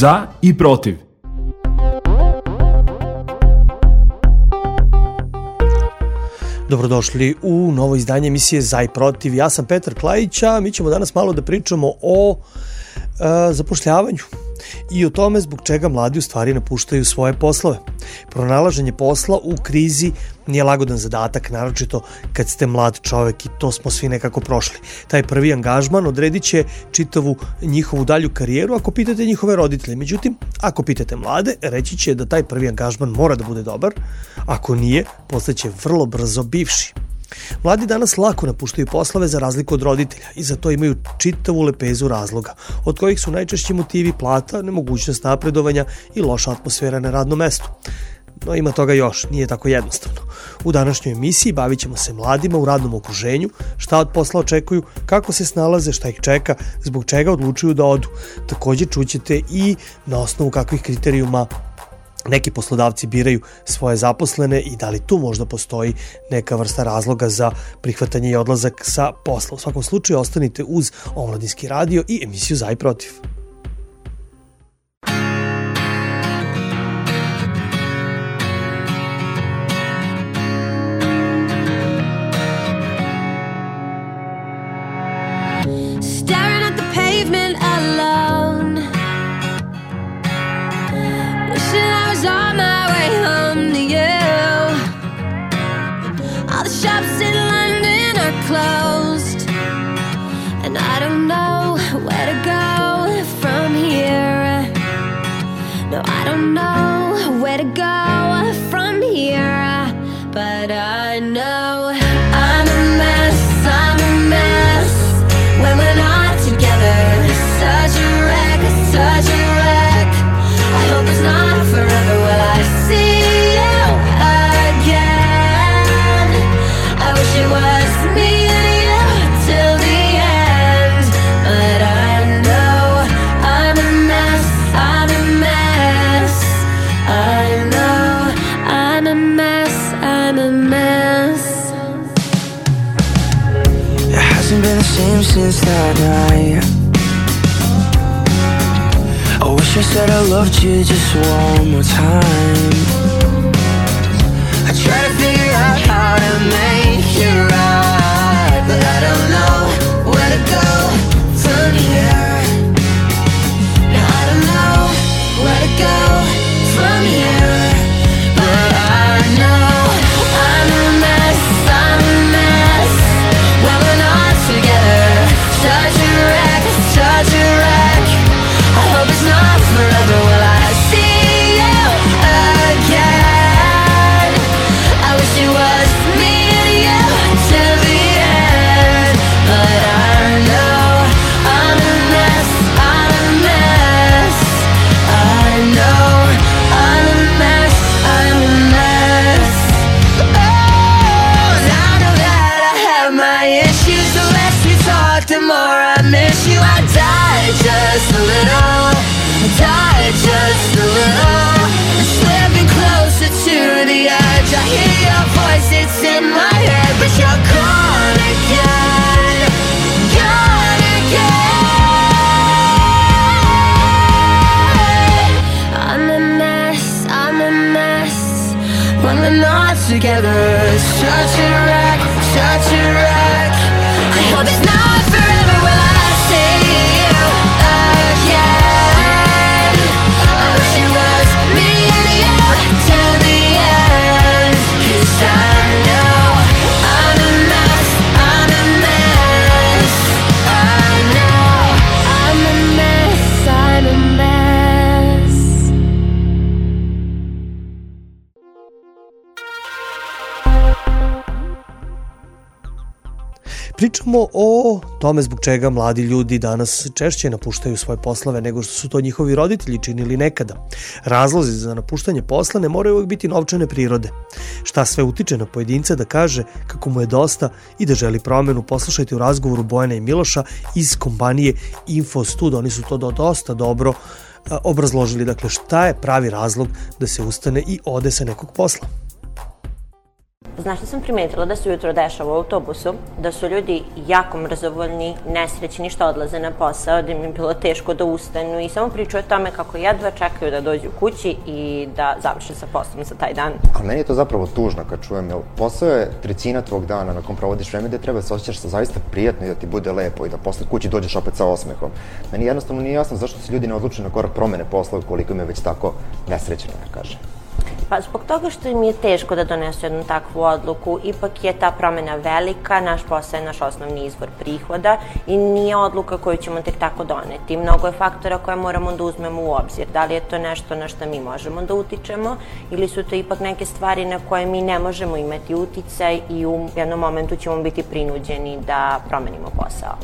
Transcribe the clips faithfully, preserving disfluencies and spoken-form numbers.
Za i protiv. Dobrodošli u novo izdanje emisije Za i protiv. Ja sam Petar Klajić, a mi ćemo danas malo da pričamo o e, zapošljavanju i o tome zbog čega mladi u stvari napuštaju svoje poslove. Pronalaženje posla u krizi nije lagodan zadatak, naročito kad ste mlad čovek i to smo svi nekako prošli. Taj prvi angažman odredit će čitavu njihovu dalju karijeru ako pitate njihove roditelje. Međutim, ako pitate mlade, reći će da taj prvi angažman mora da bude dobar, ako nije, postaće vrlo brzo bivši. Mladi danas lako napuštaju poslove za razliku od roditelja i za to imaju čitavu lepezu razloga, od kojih su najčešći motivi plata, nemogućnost napredovanja i loša atmosfera na radnom mestu. No ima toga još, nije tako jednostavno. U današnjoj emisiji bavit ćemo se mladima u radnom okruženju, šta od posla očekuju, kako se snalaze, šta ih čeka, zbog čega odlučuju da odu. Također čućete i na osnovu kakvih kriterijuma neki poslodavci biraju svoje zaposlene i da li tu možda postoji neka vrsta razloga za prihvatanje i odlazak sa posla. U svakom slučaju ostanite uz Omladinski radio i emisiju Za i protiv. Staring at the pavement alone, wishing I was on my way home to you. All the shops in London are closed, and I don't know where to go from here. No, I don't know where to go from here, but I know I'm a mess, I'm a mess when we're not together. Such a wreck, such a wreck. I hope it's not forever. Will I see you again? I wish it was me and you till the end, but I know I'm a mess, I'm a mess. I know I'm a mess, I'm a mess. It hasn't been the same since that night. I wish I said I loved you just one more time. I try to figure out how to make it right, but I don't know where to go from here. No, I don't know where to go from here, but I know I'm a mess, I'm a mess when we're not together. Such a wreck, such a wreck. I hope it's not forever. Will I see you again? I wish it was me and you till the end, but I know I'm a mess, I'm a mess. I know I'm a mess, I'm a mess. Oh, and I know that I have my issues. The less we talk, the more I miss you. I die just a little, I die just a little. I'm slipping closer to the edge. I hear your voice, it's in my head, but you're gone again, gone again. I'm a mess, I'm a mess when we're not together. Such a wreck, such a wreck. I hope it's not forever. Will I see you again? I wish it was me and you till the end, 'cause I know I'm a mess, I'm a mess. I know I'm a mess, I'm a mess. Pričamo o tome zbog čega mladi ljudi danas češće napuštaju svoje poslove nego što su to njihovi roditelji činili nekada. Razlozi za napuštanje posla ne moraju uvijek biti novčane prirode. Šta sve utiče na pojedinca da kaže kako mu je dosta i da želi promenu, poslušajte u razgovoru Bojana i Miloša iz kompanije Infostud. Oni su to dosta dobro obrazložili. Dakle, šta je pravi razlog da se ustane i ode sa nekog posla? Znaš što sam primetila da se ujutro dešava u autobusu, da su ljudi jako mrzovoljni, nesrećni što odlaze na posao, da im je bilo teško da ustanu i samo pričaju o tome kako jedva čekaju da dođu kući i da završe sa poslom za taj dan. A meni je to zapravo tužno kad čujem, jer posao je trećina tvog dana na kom provodiš vreme gde treba da se osjećaš sa zaista prijatno i da ti bude lepo i da posle kući dođeš opet sa osmehom. Meni jednostavno nije jasno zašto se ljudi ne odlučuju na korak promene posla ukoliko im je već tako nesrećno, da kažem. Pa zbog toga što im je teško da donesu jednu takvu odluku, ipak je ta promena velika, naš posao je naš osnovni izvor prihoda i nije odluka koju ćemo tek tako doneti. Mnogo je faktora koje moramo da uzmemo u obzir. Da li je to nešto na što mi možemo da utičemo ili su to ipak neke stvari na koje mi ne možemo imati uticaj i u jednom momentu ćemo biti prinuđeni da promenimo posao.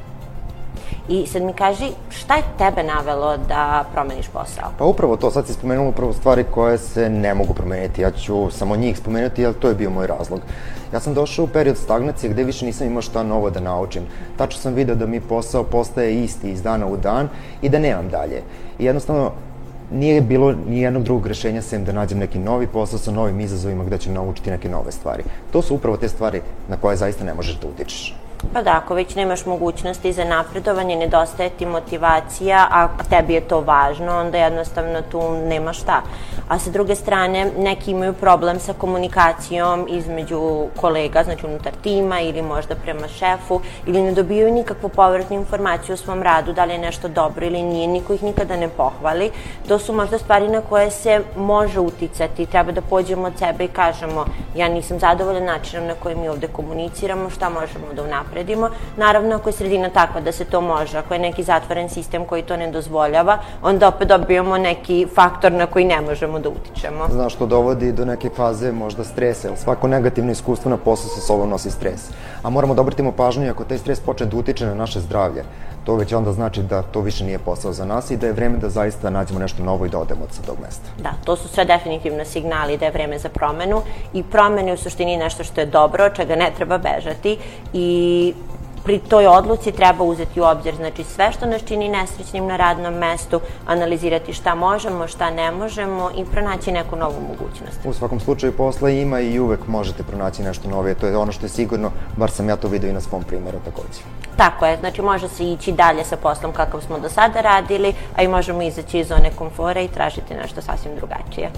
I sad mi kaži, šta je tebe navelo da promeniš posao? Pa upravo to, sad si spomenula upravo stvari koje se ne mogu promeniti. Ja ću samo njih spomenuti, jer to je bio moj razlog. Ja sam došao u period stagnacije gde više nisam imao šta novo da naučim. Tačno sam video da mi posao postaje isti iz dana u dan i da nemam dalje. I jednostavno, nije bilo ni jednog drugog rešenja sem da nađem neki novi posao sa novim izazovima gde ću naučiti neke nove stvari. To su upravo te stvari na koje zaista ne možeš da utičeš. Pa da, ako već nemaš mogućnosti za napredovanje, nedostaje ti motivacija, a tebi je to važno, onda jednostavno tu nema šta. A sa druge strane, neki imaju problem sa komunikacijom između kolega, znači unutar tima ili možda prema šefu, ili ne dobijaju nikakvu povratnu informaciju o svom radu, da li je nešto dobro ili nije, niko ih nikada ne pohvali. To su možda stvari na koje se može uticati, treba da pođemo od sebe i kažemo ja nisam zadovoljan načinom na koji mi ovde komuniciramo, šta možemo da unapredimo. Naravno, ako je sredina takva da se to može, ako je neki zatvoren sistem koji to ne dozvoljava, onda opet dobijamo neki faktor na koji ne možemo da utičemo. Znaš, to dovodi do neke faze možda stresa, jer svako negativno iskustvo na poslu sa sobom nosi stres. A moramo da obratimo pažnju ako taj stres počne da utiče na naše zdravlje. To već onda znači da to više nije posao za nas i da je vreme da zaista nađemo nešto novo i da odemo sa tog mesta. Da, to su sve definitivno signali da je vreme za promenu i promene u suštini nešto što je dobro, od čega ne treba bežati i pri toj odluci treba uzeti u obzir, znači sve što nas čini nesrećnim na radnom mestu, analizirati šta možemo, šta ne možemo i pronaći neku novu mogućnost. U svakom slučaju posla ima i uvek možete pronaći nešto novije, to je ono što je sigurno, bar sam ja to vidio i na svom primjeru takođe. Tako je, znači može se ići dalje sa poslom kakav smo do sada radili, a i možemo izaći iz zone komfora i tražiti nešto sasvim drugačije.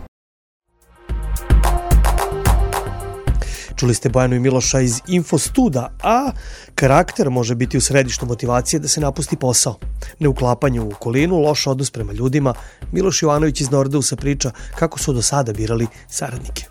Čuli ste Bojanu i Miloša iz Infostuda, a karakter može biti u središtu motivacije da se napusti posao. Neuklapanje u okolinu, loš odnos prema ljudima. Miloš Jovanović iz Nordeusa priča kako su do sada birali saradnike.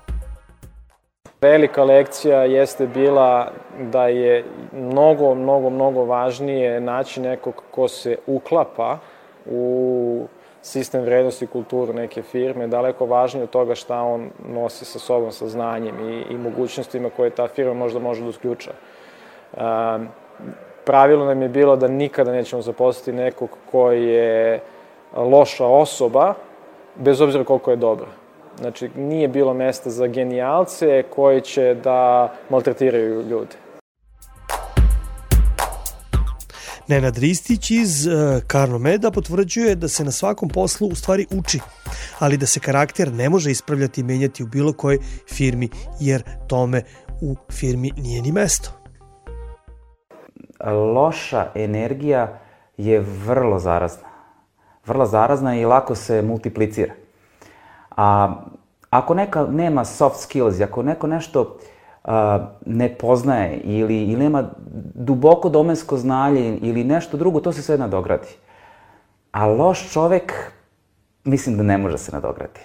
Velika lekcija jeste bila da je mnogo, mnogo, mnogo važnije naći nekog ko se uklapa u sistem vrednosti i kulturu neke firme, daleko važnije od toga šta on nosi sa sobom, sa znanjem i, i mogućnostima koje ta firma možda može da usključa. Um, pravilo nam je bilo da nikada nećemo zaposliti nekog koji je loša osoba, bez obzira koliko je dobra. Znači, nije bilo mesta za genijalce koji će da maltretiraju ljude. Nenad Ristić iz Karnomeda potvrđuje da se na svakom poslu u stvari uči, ali da se karakter ne može ispravljati i menjati u bilo kojoj firmi, jer tome u firmi nije ni mesto. Loša energija je vrlo zarazna. Vrlo zarazna i lako se multiplicira. A ako neka nema soft skills, ako neko nešto Uh, ne poznaje ili, ili nema duboko domensko znanje ili nešto drugo, to se sve nadogradi. A loš čovek, mislim da ne može se nadogradi.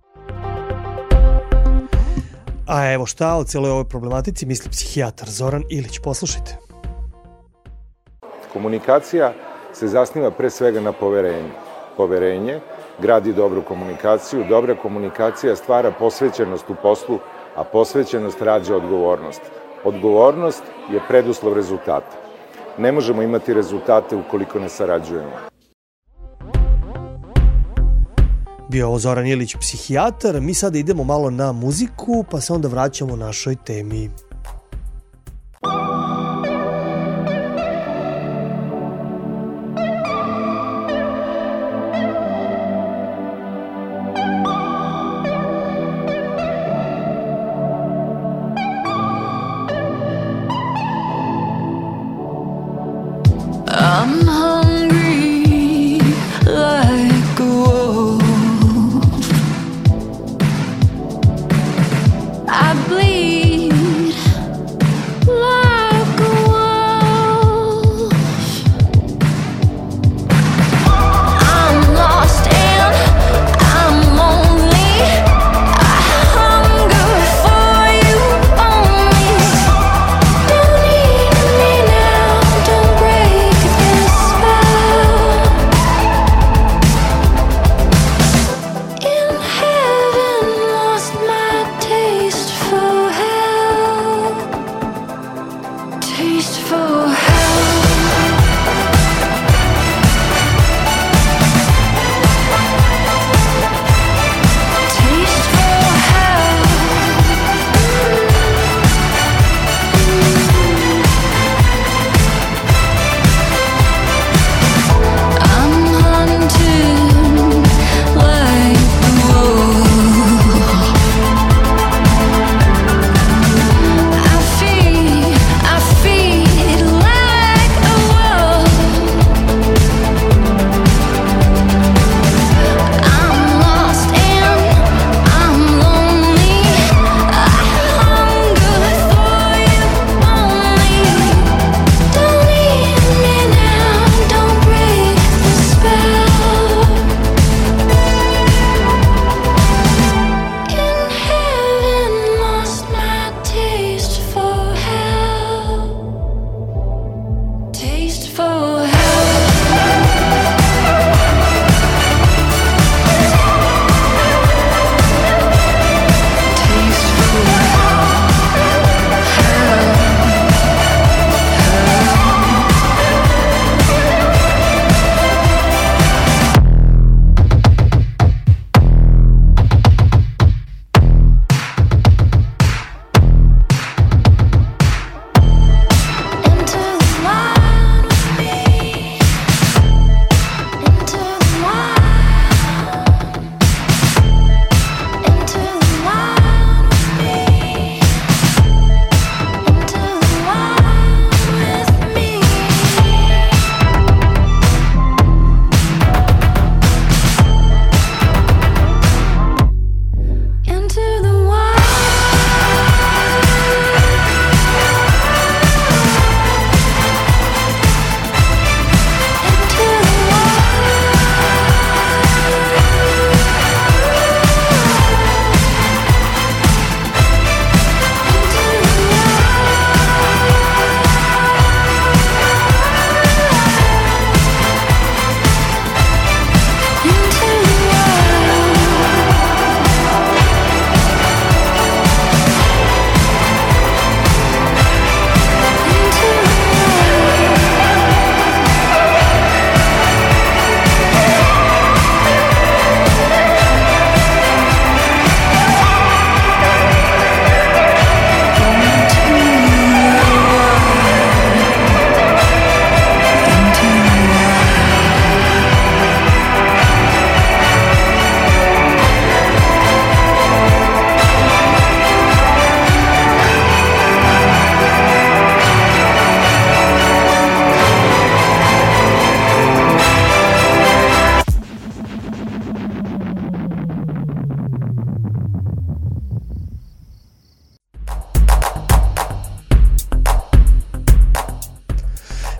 A evo šta o celoj ovoj problematici misli psihijatar Zoran Ilić. Poslušajte. Komunikacija se zasniva pre svega na poverenju. Poverenje gradi dobru komunikaciju, dobra komunikacija stvara posvećenost u poslu, a posvećenost rađa odgovornost. Odgovornost je preduslov rezultata. Ne možemo imati rezultate ukoliko ne sarađujemo. Bio ovo Zoran Ilić, psihijatar. Mi sada idemo malo na muziku, pa se onda vraćamo našoj temi.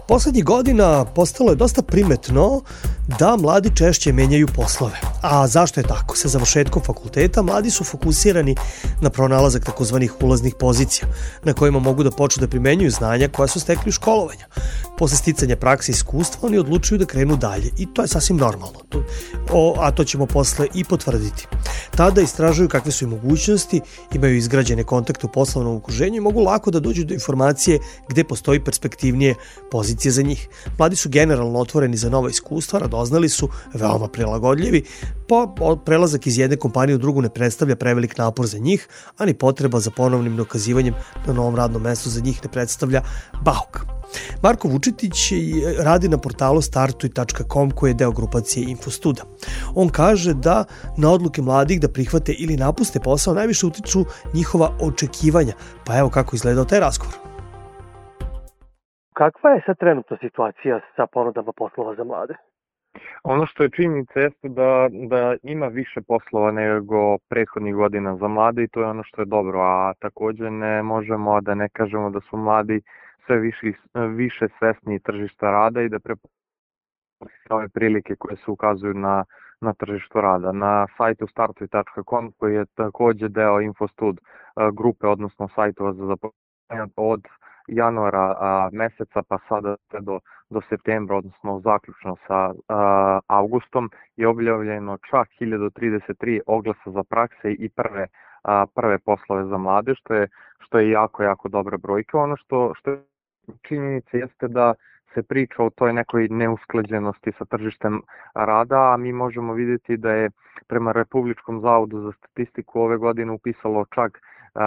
Poslednjih godina postalo je dosta primetno da mladi češće menjaju poslove. A zašto je tako? Sa završetkom fakulteta mladi su fokusirani na pronalazak takozvanih ulaznih pozicija, na kojima mogu da počnu da primenjuju znanja koja su stekli u školovanja. Posle sticanja prakse i iskustva oni odlučuju da krenu dalje i to je sasvim normalno. O, a to ćemo posle i potvrditi. Tada istražuju kakve su i mogućnosti, imaju izgrađene kontakte u poslovnom okruženju i mogu lako da dođu do informacije gde postoji perspektivnije pozicije za njih. Mladi su generalno otvoreni za nova iskustva, radoznali su, veoma prilagodljivi, pa prelazak iz jedne kompanije u drugu ne predstavlja prevelik napor za njih, a ni potreba za ponovnim dokazivanjem na novom radnom mestu za njih ne predstavlja bauk. Marko Vučetić radi na portalu startuj tačka com koji je deo grupacije Infostuda. On kaže da na odluke mladih da prihvate ili napuste posao najviše utiču njihova očekivanja. Pa evo kako izgledao taj razgovor. Kakva je sad trenutna situacija sa ponudama poslova za mlade? Ono što je činjenica jeste da, da ima više poslova nego prethodnih godina za mlade i to je ono što je dobro, a takođe ne možemo da ne kažemo da su mladi sve više, više svesni tržišta rada i da prepoznaju ove prilike koje se ukazuju na, na tržištu rada. Na sajtu startuj tačka com koji je takođe deo Infostud grupe, odnosno sajtova za zapošljavanje od januara a, meseca pa sada do, do septembra, odnosno zaključno sa a, avgustom, je objavljeno čak hiljadu trideset tri oglasa za prakse i prve, a, prve poslove za mlade, što je, što je jako, jako dobra brojka. Ono što, što je činjenica jeste da se priča o toj nekoj neusklađenosti sa tržištem rada, a mi možemo vidjeti da je prema Republičkom zavodu za statistiku ove godine upisalo čak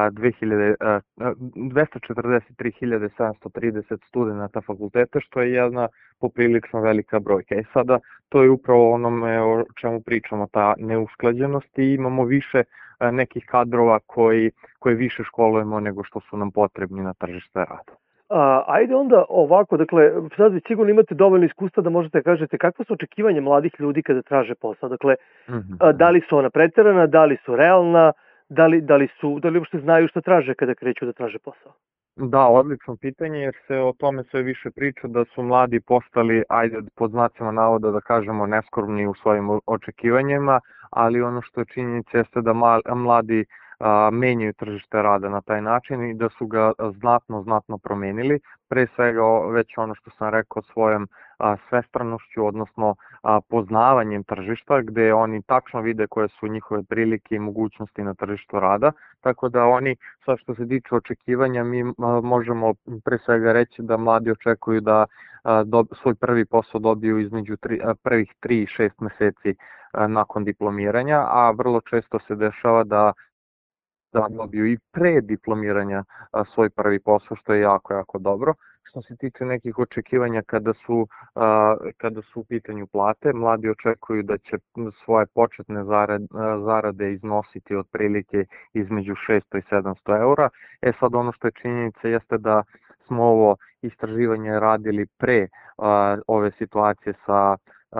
dvesta četrdeset tri hiljade sedamsto trideset studenta fakulteta, što je jedna poprilično velika brojka. I sada to je upravo onome o čemu pričamo, ta neusklađenost, i imamo više nekih kadrova koji, koje više školujemo nego što su nam potrebni na tržište rada. A, ajde onda ovako, dakle, sad vi sigurno imate dovoljno iskustva da možete da kažete kakva su očekivanja mladih ljudi kada traže posao. Dakle, mm-hmm. a, da li su ona preterana, da li su realna, da li, da li su, da li uopšte znaju šta traže kada kreću da traže posao? Da, odlično pitanje, jer se o tome sve više priča da su mladi postali, ajde pod znacima navoda da kažemo, neskromni u svojim očekivanjima, ali ono što je činjenica jeste da mladi a, menjaju tržište rada na taj način i da su ga znatno, znatno promenili. Pre svega već ono što sam rekao svojom a, svestranošću, odnosno a, poznavanjem tržišta, gde oni tačno vide koje su njihove prilike i mogućnosti na tržištu rada. Tako da oni, sad što se tiče očekivanja, mi a, možemo pre svega reći da mladi očekuju da a, do, svoj prvi posao dobiju između tri, a, prvih tri i šest meseci a, nakon diplomiranja, a vrlo često se dešava da da dobiju i pre diplomiranja a, svoj prvi posao, što je jako, jako dobro. Što se tiče nekih očekivanja kada su, a, kada su u pitanju plate, mladi očekuju da će svoje početne zarade, zarade iznositi otprilike između šesto i sedamsto eura. E sad ono što je činjenica jeste da smo ovo istraživanje radili pre a, ove situacije sa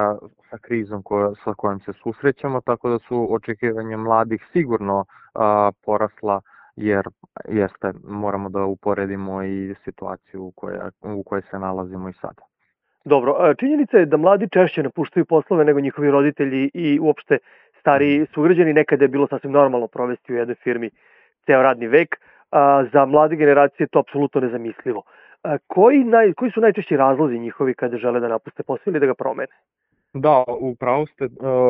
sa krizom koja, sa kojom se susrećemo, tako da su očekivanja mladih sigurno a, porasla, jer jeste, moramo da uporedimo i situaciju u kojoj, u kojoj se nalazimo i sada. Dobro, činjenica je da mladi češće napuštaju poslove nego njihovi roditelji i uopšte stariji sugrađani. Nekada je bilo sasvim normalno provesti u jednoj firmi ceo radni vek, a za mlade generacije to apsolutno nezamislivo. A, koji, naj, koji su najčešći razlozi njihovi kada žele da napuste posao ili da ga promene? Da, upravo ste,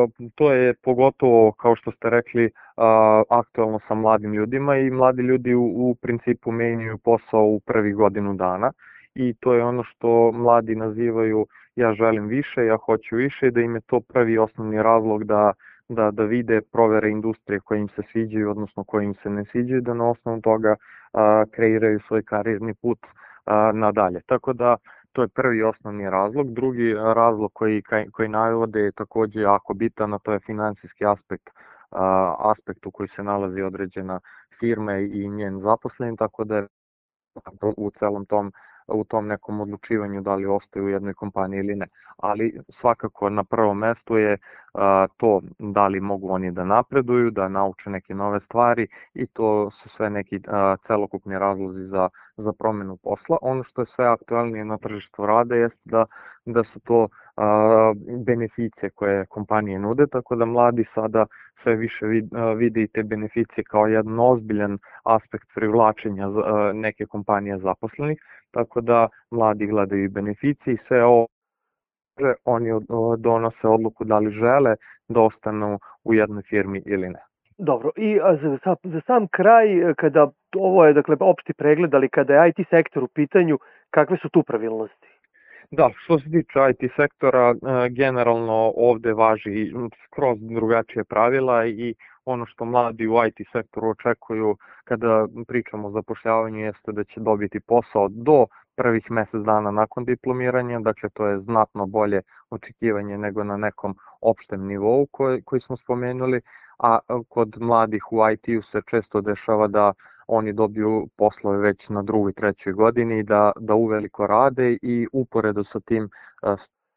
to je pogotovo, kao što ste rekli, aktualno sa mladim ljudima, i mladi ljudi u, u principu menjaju posao u prvih godinu dana, i to je ono što mladi nazivaju ja želim više, ja hoću više, i da im je to prvi osnovni razlog da, da, da vide, provere industrije koje im se sviđaju, odnosno koje im se ne sviđaju, da na osnovu toga a, kreiraju svoj karijerni put a, nadalje. Tako da to je prvi osnovni razlog. Drugi razlog koji, koji navode je takođe jako bitan, a to je finansijski aspekt, a, aspekt u koji se nalazi određena firma i njen zaposlen, tako da je u celom tom u tom nekom odlučivanju da li ostaju u jednoj kompaniji ili ne. Ali svakako na prvom mestu je a, to da li mogu oni da napreduju, da nauče neke nove stvari i to su sve neki a, celokupni razlozi za, za promenu posla. Ono što je sve aktualnije na tržištu rada jest da, da su to a, beneficije koje kompanije nude, tako da mladi sada sve više vide i te beneficije kao jedan ozbiljan aspekt privlačenja neke kompanije zaposlenih, tako da mladi gledaju i beneficije i sve ovo oni donose odluku da li žele da ostanu u jednoj firmi ili ne. Dobro, i za, za sam kraj, kada ovo je dakle opšti pregled, ali kada je I T sektor u pitanju, kakve su tu pravilnosti? Da, što se tiče I T sektora, generalno ovde važi skroz drugačije pravila i ono što mladi u I T sektoru očekuju kada pričamo o zapošljavanju jeste da će dobiti posao do prvih mesec dana nakon diplomiranja, dakle to je znatno bolje očekivanje nego na nekom opštem nivou koji, koji smo spomenuli, a kod mladih u I T-u se često dešava da oni dobiju poslove već na drugoj, trećoj godini, da, da uveliko rade i uporedo sa tim uh,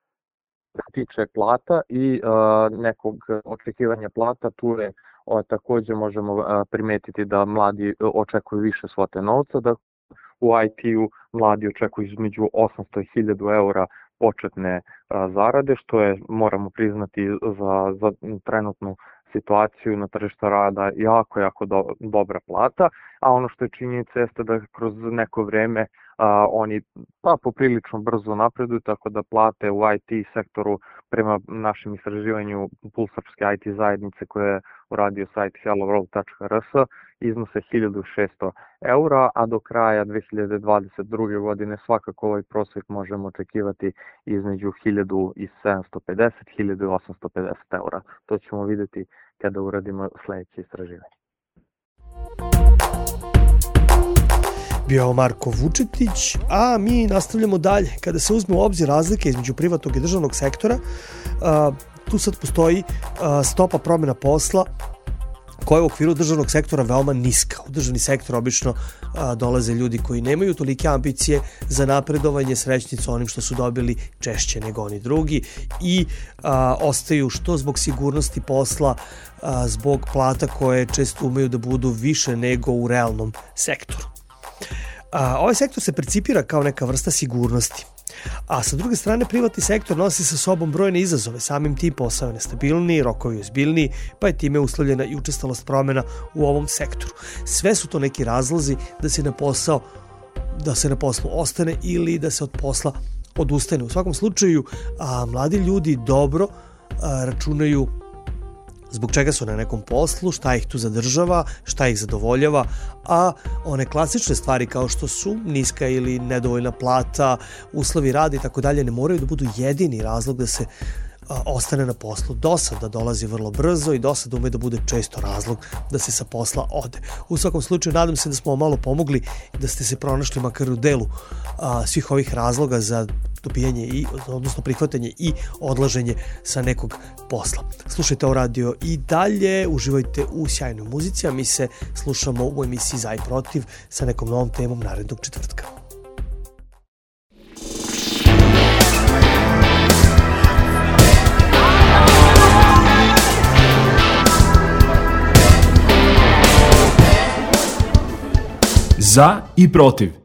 tiče plata i uh, nekog očekivanja plata, tu je uh, takođe možemo uh, primetiti da mladi očekuju više svote novca, da u I T-u mladi očekuju između osamsto i hiljadu eura početne uh, zarade, što je, moramo priznati, za, za trenutnu situaciju na tržištu rada jako, jako do, dobra plata, a ono što je činjenica jeste da kroz neko vreme a, oni pa poprilično brzo napreduju, tako da plate u I T sektoru prema našem istraživanju Pulsarske I T zajednice koje je uradio sajt hello world tačka r s iznose hiljadu šesto eura, a do kraja dve hiljade dvadeset druge godine svakako ovaj prosjek možemo očekivati između hiljadu sedamsto pedeset i hiljadu osamsto pedeset eura. To ćemo vidjeti kada uradimo sledeće istraživanje. Bio je Marko Vučetić, a mi nastavljamo dalje. Kada se uzme u obzir razlike između privatnog i državnog sektora, tu sad postoji stopa promjena posla koja je u okviru državnog sektora veoma niska. U državni sektor obično a, dolaze ljudi koji nemaju tolike ambicije za napredovanje, srećni su onim što su dobili češće nego oni drugi i a, ostaju što zbog sigurnosti posla, a, zbog plata koje često umeju da budu više nego u realnom sektoru. A, ovaj sektor se percipira kao neka vrsta sigurnosti. A sa druge strane, privatni sektor nosi sa sobom brojne izazove, samim tim posao je nestabilniji, rokovi ozbiljniji, pa je time uslovljena i učestalost promjena u ovom sektoru. Sve su to neki razlozi da se na posao, da se na poslu ostane ili da se od posla odustane. U svakom slučaju, a, mladi ljudi dobro a, računaju zbog čega su na nekom poslu, šta ih tu zadržava, šta ih zadovoljava, a one klasične stvari kao što su niska ili nedovoljna plata, uslovi rada i tako dalje ne moraju da budu jedini razlog da se a, ostane na poslu. Dosada dolazi vrlo brzo i dosada ume da bude često razlog da se sa posla ode. U svakom slučaju nadam se da smo malo pomogli da ste se pronašli makar u delu a, svih ovih razloga za dobijanje i, odnosno prihvatanje i odlaženje sa nekog posla. Slušajte o radio i dalje, uživajte u sjajnoj muzici, a mi se slušamo u emisiji Za i protiv sa nekom novom temom narednog četvrtka. Za i protiv.